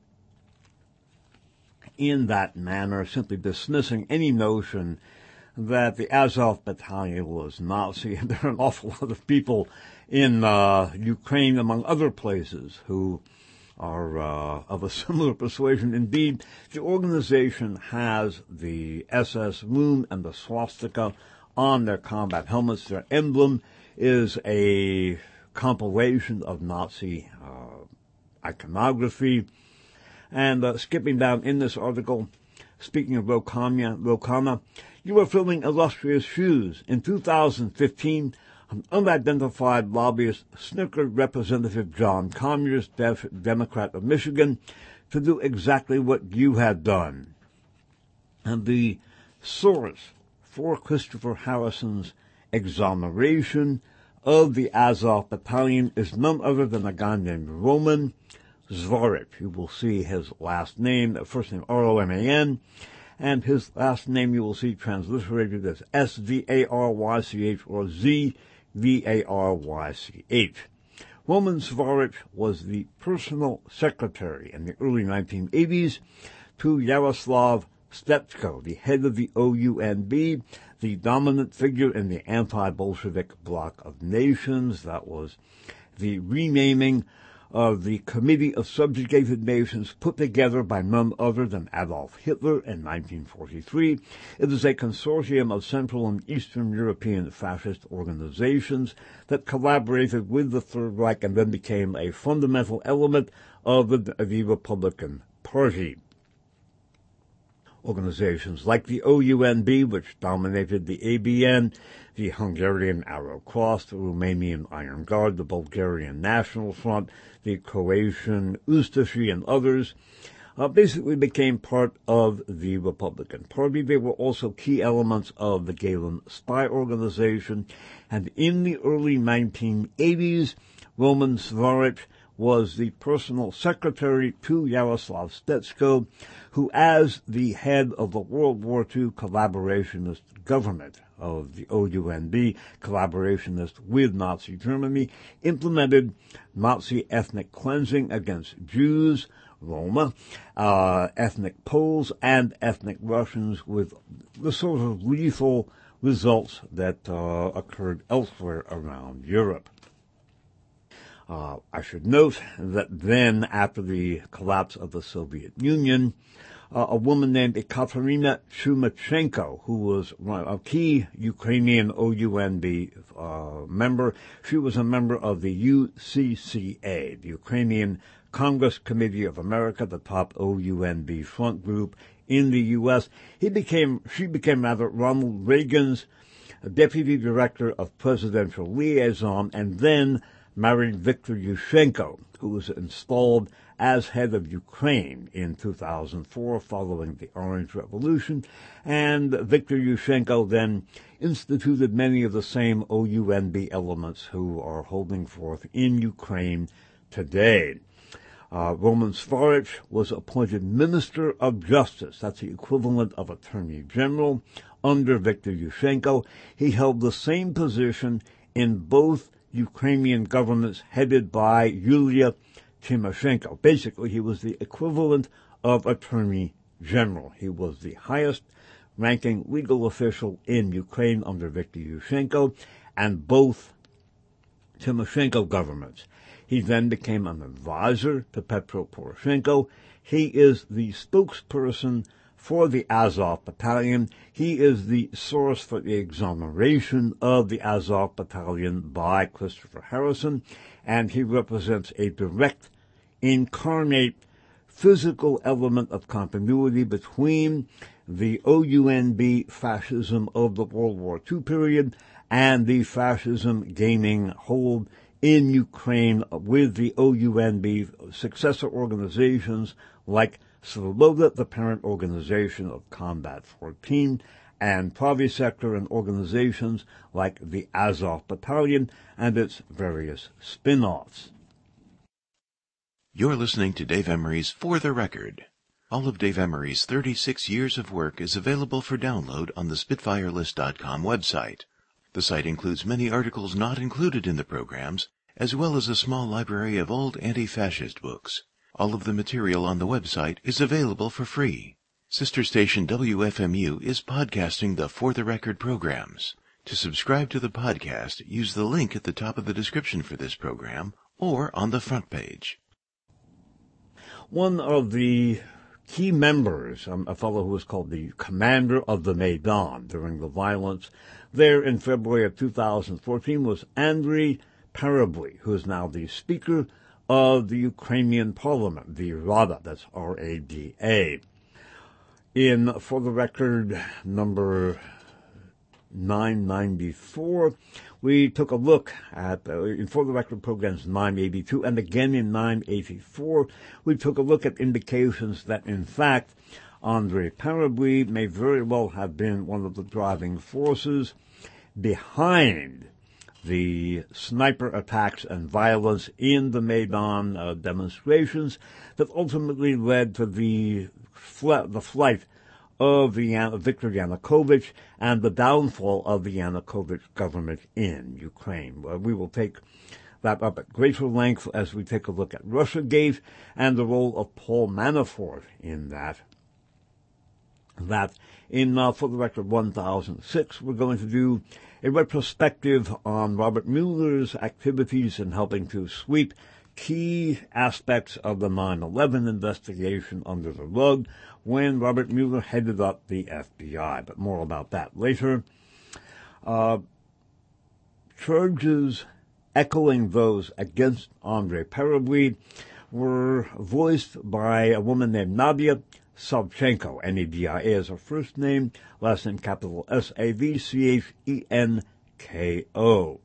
in that manner, simply dismissing any notion that the Azov Battalion was Nazi. And there are an awful lot of people in uh, Ukraine, among other places, who are uh, of a similar persuasion. Indeed, the organization has the S S moon and the swastika on their combat helmets. Their emblem is a compilation of Nazi uh, iconography. And uh, skipping down in this article, speaking of Ro Khanna, Ro Khanna, you were filling illustrious shoes. In two thousand fifteen, an unidentified lobbyist snickered Representative John Conyers, Def- Democrat of Michigan, to do exactly what you had done. And the source for Christopher Harrison's exoneration of the Azov Battalion is none other than a guy named Roman Zvarich. You will see his last name, first name R O M A N, and his last name you will see transliterated as S V A R Y C H or Z V A R Y C H. Roman Zvarich was the personal secretary in the early nineteen eighties to Yaroslav Stetsko, the head of the O U N B, the dominant figure in the anti-Bolshevik bloc of nations. That was the renaming of the Committee of Subjugated Nations put together by none other than Adolf Hitler in nineteen forty-three. It is a consortium of Central and Eastern European fascist organizations that collaborated with the Third Reich and then became a fundamental element of the, the Republican Party. Organizations like the O U N B, which dominated the A B N, the Hungarian Arrow Cross, the Romanian Iron Guard, the Bulgarian National Front, the Croatian Ustashi, and others, uh, basically became part of the Republican Party. They were also key elements of the Gehlen spy organization, and in the early nineteen eighties, Roman Zvarich was the personal secretary to Yaroslav Stetsko, who, as the head of the World War Two collaborationist government of the O U N B, collaborationist with Nazi Germany, implemented Nazi ethnic cleansing against Jews, Roma, uh, ethnic Poles, and ethnic Russians, with the sort of lethal results that uh, occurred elsewhere around Europe. Uh, I should note that then, after the collapse of the Soviet Union, uh, a woman named Ekaterina Chumachenko, who was a key Ukrainian O U N B uh, member, she was a member of the U C C A, the Ukrainian Congress Committee of America, the top O U N B front group in the U S. He became, she became rather Ronald Reagan's deputy director of presidential liaison, and then married Viktor Yushchenko, who was installed as head of Ukraine in two thousand four following the Orange Revolution, and Viktor Yushchenko then instituted many of the same O U N B elements who are holding forth in Ukraine today. Uh, Roman Svarych was appointed Minister of Justice. That's the equivalent of Attorney General under Viktor Yushchenko. He held the same position in both Ukrainian governments headed by Yulia Tymoshenko. Basically, he was the equivalent of Attorney General. He was the highest ranking legal official in Ukraine under Viktor Yushchenko and both Tymoshenko governments. He then became an advisor to Petro Poroshenko. He is the spokesperson for the Azov Battalion. He is the source for the exoneration of the Azov Battalion by Christopher Harrison, and he represents a direct, incarnate, physical element of continuity between the O U N B fascism of the World War Two period and the fascism gaining hold in Ukraine with the O U N B successor organizations like Svoboda, the parent organization of Combat fourteen, and Pravy Sector, and organizations like the Azov Battalion and its various spin-offs. You're listening to Dave Emery's For the Record. All of Dave Emery's thirty-six years of work is available for download on the Spitfire List dot com website. The site includes many articles not included in the programs, as well as a small library of old anti-fascist books. All of the material on the website is available for free. Sister station W F M U is podcasting the For the Record programs. To subscribe to the podcast, use the link at the top of the description for this program or on the front page. One of the key members, um, a fellow who was called the commander of the Maidan during the violence there in February of two thousand fourteen, was Andrei Parubly, who is now the Speaker of the Ukrainian Parliament, the Rada, that's R A D A. In For the Record number nine ninety-four, we took a look at, uh, in For the Record programs nine eighty-two and again in nine eighty-four, we took a look at indications that, in fact, Andrei Parubly may very well have been one of the driving forces behind the sniper attacks and violence in the Maidan uh, demonstrations that ultimately led to the fl- the flight of the Yan- Viktor Yanukovych and the downfall of the Yanukovych government in Ukraine. Uh, we will take that up at greater length as we take a look at Russiagate and the role of Paul Manafort in that. That in uh, For the Record one thousand six, we're going to do a retrospective on Robert Mueller's activities in helping to sweep key aspects of the nine eleven investigation under the rug when Robert Mueller headed up the F B I. But more about that later. Uh, charges echoing those against Andrei Parubly were voiced by a woman named Nadia Savchenko. N A D I A is her first name, last name capital S A V C H E N K O.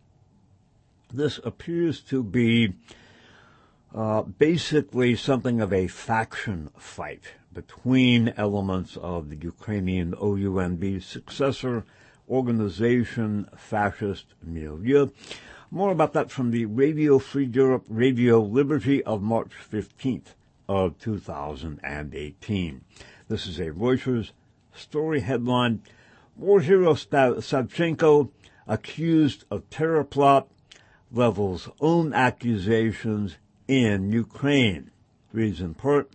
This appears to be uh, basically something of a faction fight between elements of the Ukrainian O U N B successor organization fascist milieu. More about that from the Radio Free Europe, Radio Liberty of March fifteenth of two thousand eighteen. This is a Reuters story headline: War hero Savchenko accused of terror plot, levels own accusations in Ukraine. Reads in part: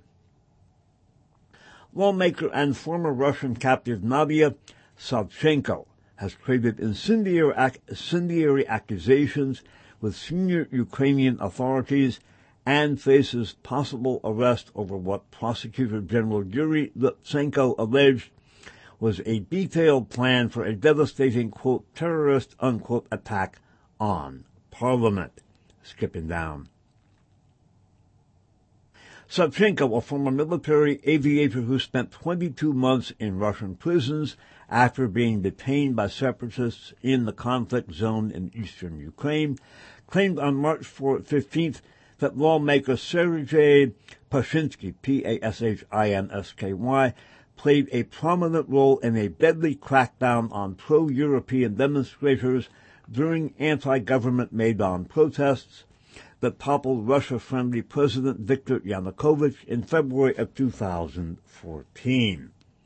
lawmaker and former Russian captive Nadia Savchenko has created incendiary, ac- incendiary accusations with senior Ukrainian authorities and faces possible arrest over what Prosecutor General Yuri Lutsenko alleged was a detailed plan for a devastating, quote, terrorist, unquote, attack on Parliament. Skipping down. Savchenko, a former military aviator who spent twenty-two months in Russian prisons after being detained by separatists in the conflict zone in eastern Ukraine, claimed on March fifteenth that lawmaker Sergei Pashinsky, P A S H I N S K Y, played a prominent role in a deadly crackdown on pro-European demonstrators during anti-government Maidan protests that toppled Russia-friendly President Viktor Yanukovych in February of two thousand fourteen.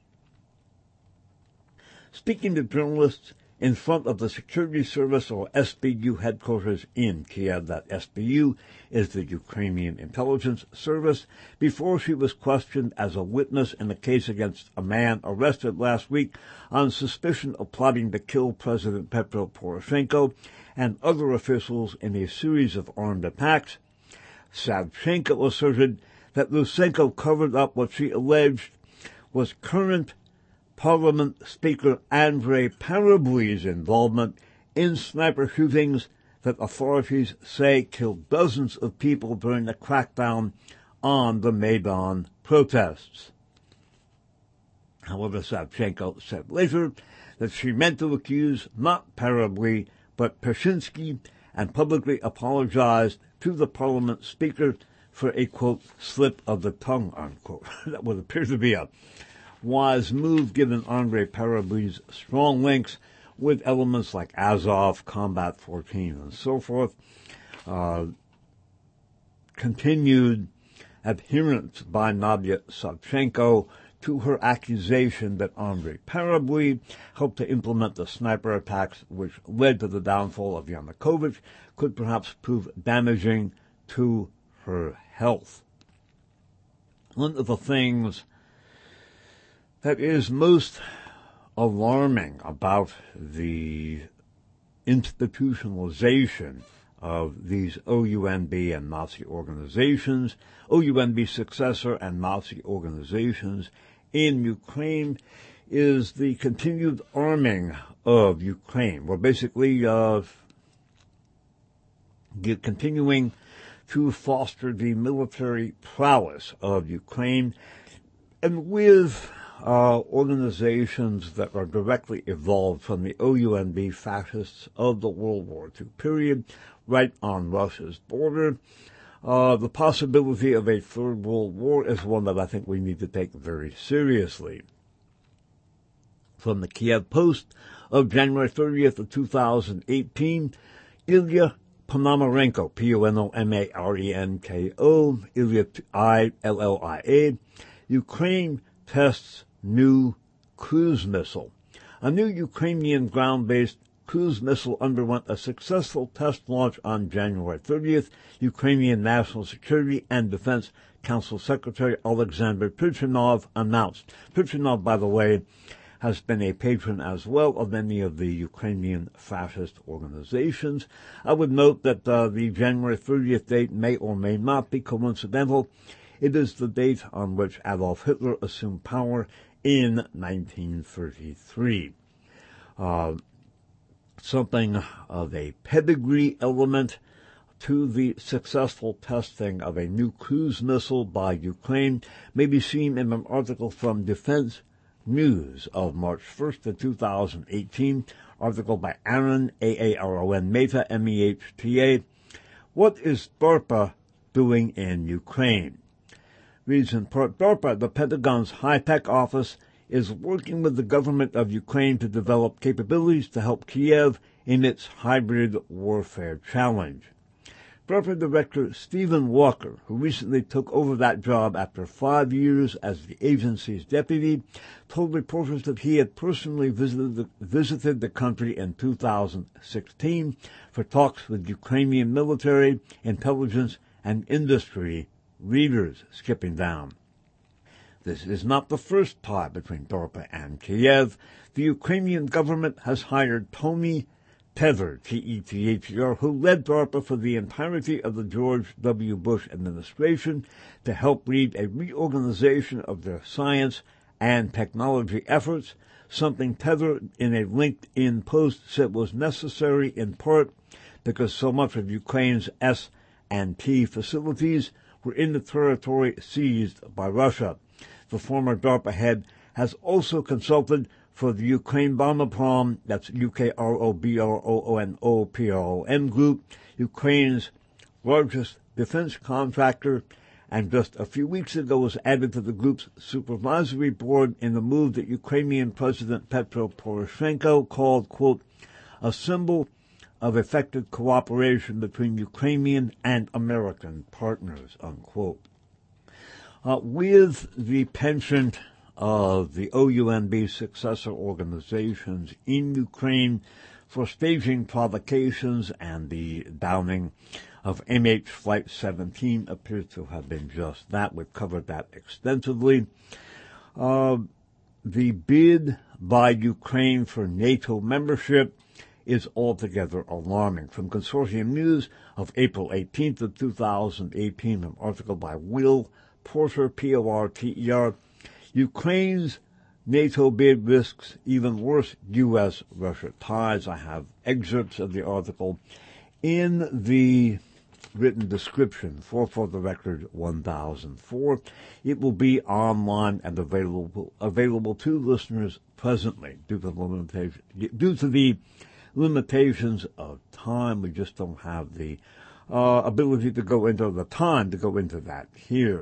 Speaking to journalists in front of the Security Service, or S B U headquarters in Kiev, that S B U is the Ukrainian Intelligence Service, before she was questioned as a witness in a case against a man arrested last week on suspicion of plotting to kill President Petro Poroshenko and other officials in a series of armed attacks, Savchenko asserted that Lysenko covered up what she alleged was current Parliament Speaker Andrei Parabui's involvement in sniper shootings that authorities say killed dozens of people during the crackdown on the Maidan protests. However, Savchenko said later that she meant to accuse not Parabui but Pashinsky, and publicly apologized to the Parliament Speaker for a, quote, slip of the tongue, unquote. That would appear to be a wise move given Andrei Parabui's strong links with elements like Azov, Combat fourteen, and so forth. Uh, continued adherence by Nadia Savchenko to her accusation that Andrei Parabui helped to implement the sniper attacks which led to the downfall of Yanukovych could perhaps prove damaging to her health. One of the things that is most alarming about the institutionalization of these O U N B and Nazi organizations, O U N B successor and Nazi organizations in Ukraine, is the continued arming of Ukraine. We're basically uh, continuing to foster the military prowess of Ukraine, and with uh, organizations that are directly evolved from the O U N B fascists of the World War Two period, right on Russia's border. Uh, the possibility of a third world war is one that I think we need to take very seriously. From the Kiev Post of January thirtieth of two thousand eighteen, Ilya Ponomarenko, P O N O M A R E N K O, Ilya I L L I A, Ukraine tests new cruise missile. A new Ukrainian ground-based cruise missile underwent a successful test launch on January thirtieth, Ukrainian National Security and Defense Council Secretary Alexander Turchinov announced. Turchinov, by the way, has been a patron as well of many of the Ukrainian fascist organizations. I would note that uh, the January thirtieth date may or may not be coincidental. It is the date on which Adolf Hitler assumed power in nineteen thirty-three. Uh, something of a pedigree element to the successful testing of a new cruise missile by Ukraine may be seen in an article from Defense News of March first of two thousand eighteen, article by Aaron, A A R O N, Mehta, M E H T A. What is DARPA doing in Ukraine? Reads in part, DARPA, the Pentagon's high-tech office, is working with the government of Ukraine to develop capabilities to help Kiev in its hybrid warfare challenge. DARPA Director Stephen Walker, who recently took over that job after five years as the agency's deputy, told reporters that he had personally visited the, visited the country in two thousand sixteen for talks with Ukrainian military, intelligence, and industry leaders. Skipping down. This is not the first tie between DARPA and Kiev. The Ukrainian government has hired Tony Tether, T E T H E R, who led DARPA for the entirety of the George W. Bush administration, to help lead a reorganization of their science and technology efforts, something Tether in a LinkedIn post said was necessary in part because so much of Ukraine's S and T facilities were in the territory seized by Russia. The former DARPA head has also consulted for the Ukroboronprom, that's U K R O B R O O N O P R O M Group, Ukraine's largest defense contractor, and just a few weeks ago was added to the group's supervisory board in the move that Ukrainian President Petro Poroshenko called, quote, a symbol of effective cooperation between Ukrainian and American partners, unquote. Uh, with the penchant of the O U N B successor organizations in Ukraine for staging provocations, and the downing of M H Flight seventeen appears to have been just that. We've covered that extensively. Uh, the bid by Ukraine for NATO membership is altogether alarming. From Consortium News of April eighteenth of two thousand eighteen, an article by Will Porter, P O R T E R, Ukraine's NATO bid risks even worse U S Russia ties. I have excerpts of the article in the written description for For the Record one thousand four. It will be online and available available to listeners presently due to the limitation, due to the limitations of time. We just don't have the uh, ability to go into the time to go into that here.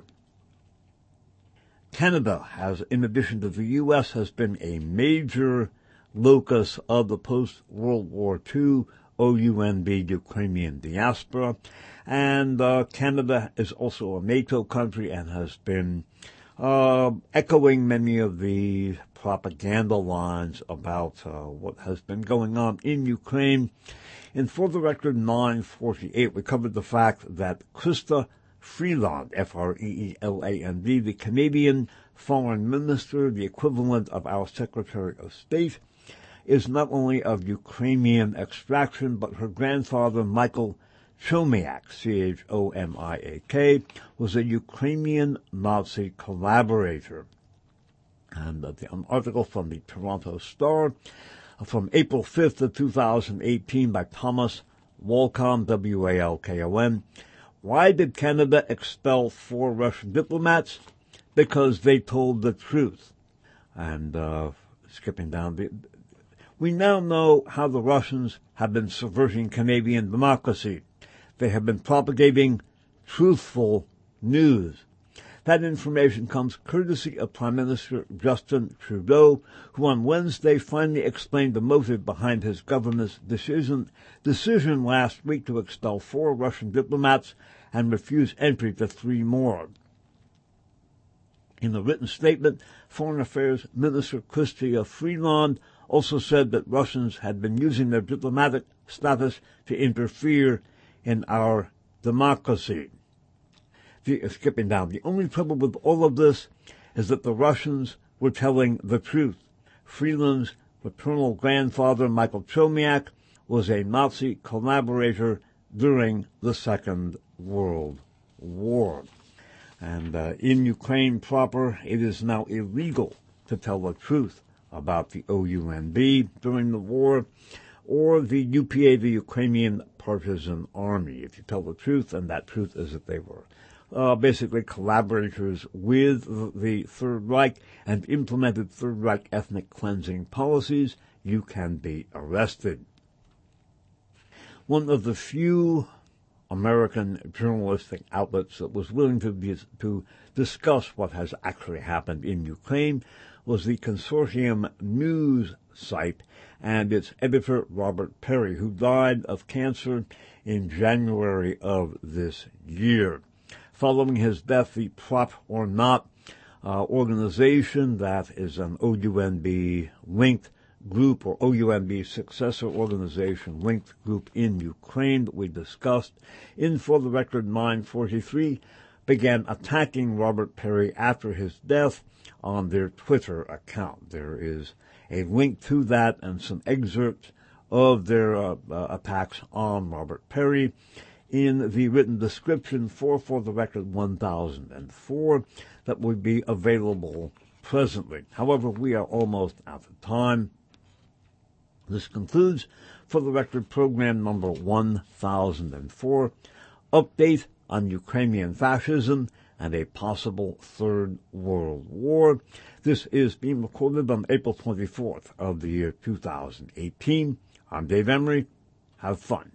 Canada has, in addition to the U S, has been a major locus of the post-World War Two O U N B Ukrainian diaspora, and uh, Canada is also a NATO country and has been uh, echoing many of the propaganda lines about uh, what has been going on in Ukraine. In For the Record nine forty-eight, we covered the fact that Chrystia Freeland, F R E E L A N D, the Canadian Foreign Minister, the equivalent of our Secretary of State, is not only of Ukrainian extraction, but her grandfather, Michael Chomiak, C H O M I A K, was a Ukrainian Nazi collaborator. And uh, the, an article from the Toronto Star uh, from April fifth of two thousand eighteen by Thomas Walcom, W A L K O N. Why did Canada expel four Russian diplomats? Because they told the truth. And uh, skipping down, the, we now know how the Russians have been subverting Canadian democracy. They have been propagating truthful news. That information comes courtesy of Prime Minister Justin Trudeau, who on Wednesday finally explained the motive behind his government's decision, decision last week to expel four Russian diplomats and refuse entry to three more. In a written statement, Foreign Affairs Minister Chrystia Freeland also said that Russians had been using their diplomatic status to interfere in our democracy. The, skipping down, the only trouble with all of this is that the Russians were telling the truth. Freeland's paternal grandfather, Michael Chomiak, was a Nazi collaborator during the Second World War. And uh, in Ukraine proper, it is now illegal to tell the truth about the O U N B during the war, or the U P A, the Ukrainian Partisan Army. If you tell the truth, and that truth is that they were uh, basically collaborators with the Third Reich and implemented Third Reich ethnic cleansing policies, you can be arrested. One of the few American journalistic outlets that was willing to be, to discuss what has actually happened in Ukraine was the Consortium News site and its editor, Robert Perry, who died of cancer in January of this year. Following his death, the Prop or Not uh, organization, that is an O U N B-linked group, or O U N B successor organization linked group in Ukraine that we discussed in For the Record nine forty-three, began attacking Robert Perry after his death on their Twitter account. There is a link to that and some excerpts of their uh, uh, attacks on Robert Perry in the written description for For the Record one thousand four that would be available presently. However, we are almost out of time. This concludes For the Record program number one thousand four. Update on Ukrainian fascism and a possible third world war. This is being recorded on April twenty-fourth of the year two thousand eighteen. I'm Dave Emery. Have fun.